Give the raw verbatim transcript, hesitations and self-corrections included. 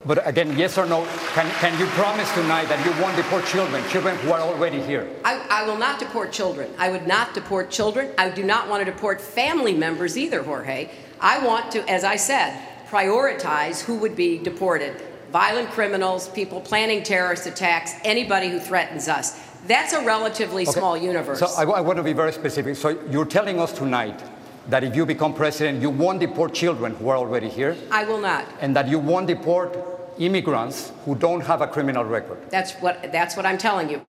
But again, yes or no, can, can you promise tonight that you won't deport children, children who are already here? I, I will not deport children. I would not deport children. I do not want to deport family members either, Jorge. I want to, as I said, prioritize who would be deported. Violent criminals, people planning terrorist attacks, anybody who threatens us. That's a relatively okay. small universe. So I, I want to be very specific. So you're telling us tonight that if you become president, you won't deport children who are already here? I will not. And that you won't deport immigrants who don't have a criminal record? That's what, that's what I'm telling you.